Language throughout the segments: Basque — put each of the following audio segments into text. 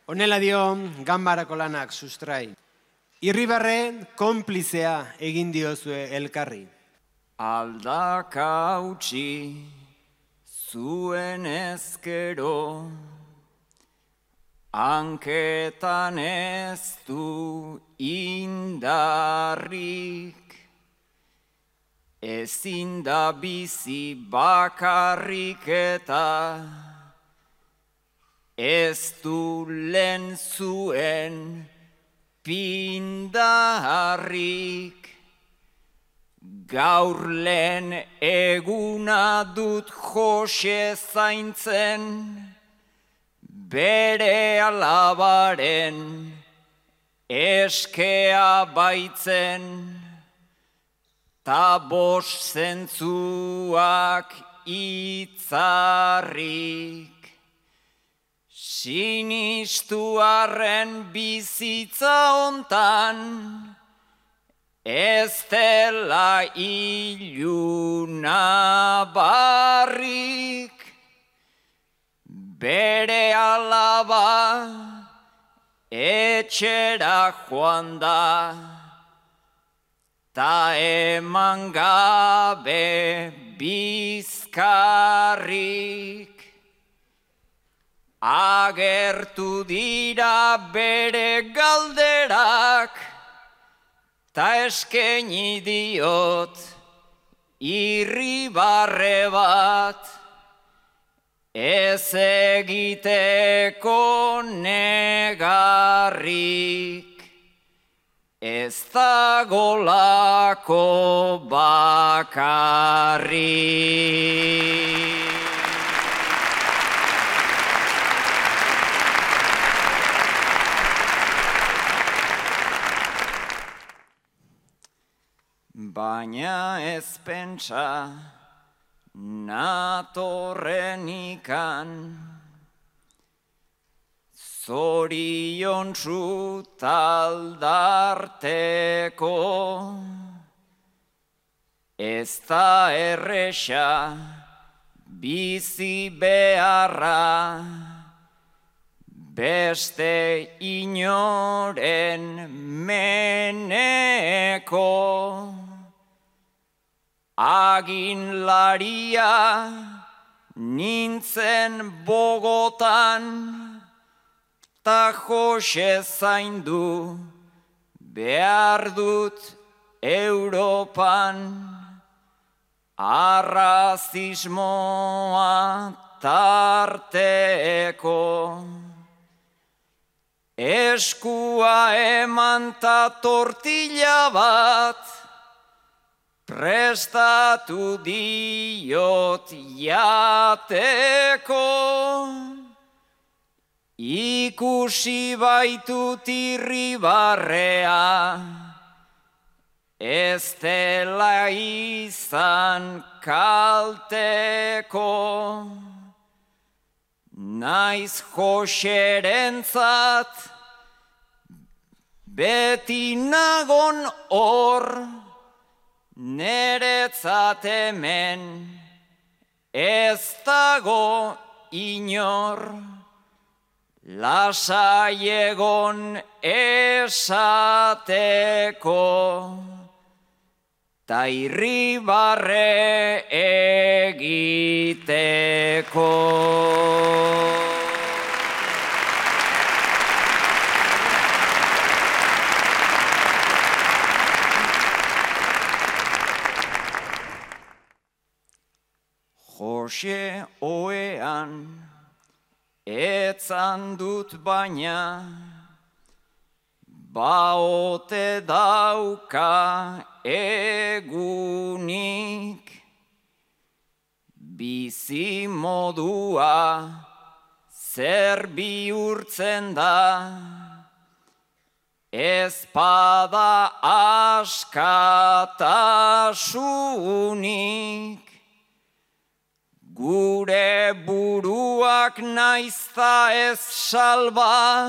Honela dio ganbarako lanak sustrai. Irribarre konplizea egin diozue elkarri. Aldaka utzi zuen ezkero, hanketan ez du indarrik, ezin da bizi bakarrik eta ez du lehen zuen pindarrik. Gaur lehen eguna dut Jose zaintzen, bere alabaren eskea baitzen, ta bost zentzuak itzarrik. Sinistuarren bizitza hontan, ez dela iluna barrik, bere alaba etxera joan da, ta eman gabe bizkarrik. Agertu dira bere galderak, ta eskaini diot irribarre bat, ez egiteko negarrik, ez dagolako bakarrik. Baina ez pentsa natorren ikan, zoriontsu taldarteko, ez da erresa bizi beharra, beste inoren meneko. Aginlaria nintzen Bogotan, ta Jose zaindu behar dut Europan, arrazismoa tarteko. Eskua eman ta tortilla bat, prestatu diot jateko. Ikusi baitut irribarrea, ez dela izan kalteko. Naiz Joserentzat beti nagon hor, neretzat hemen ez dago inor, lasai egon esateko, ta irribarre egiteko. Jose oean etzan dut baina, baote dauka egunik, bizi modua zer bihurtzen da, ezpada askatasunik. Gure buruak naizta ez salba,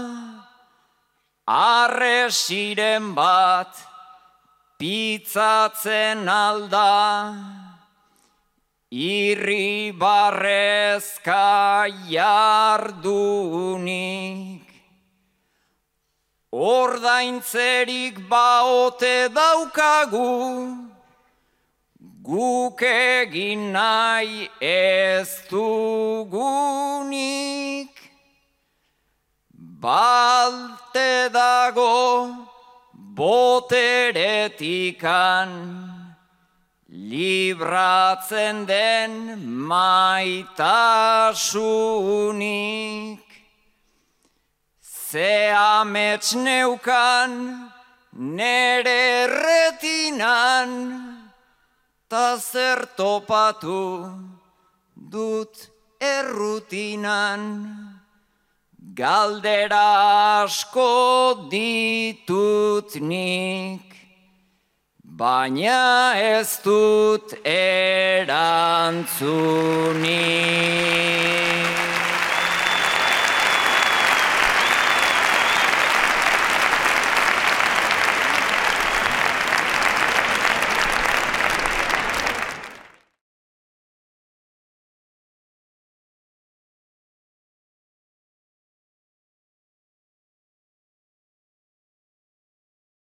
arresiren bat pitzatzen alda, irribarrezka jardunik. ordaintzerik baote daukagu, guk egin nahi ez dugunik. Balte dago boteretikan, libratzen den maitasunik. Ze amets neukan nere retinan, ta zer topatu dut errutinan. Galdera asko ditut nik, baina ez dut erantzunik.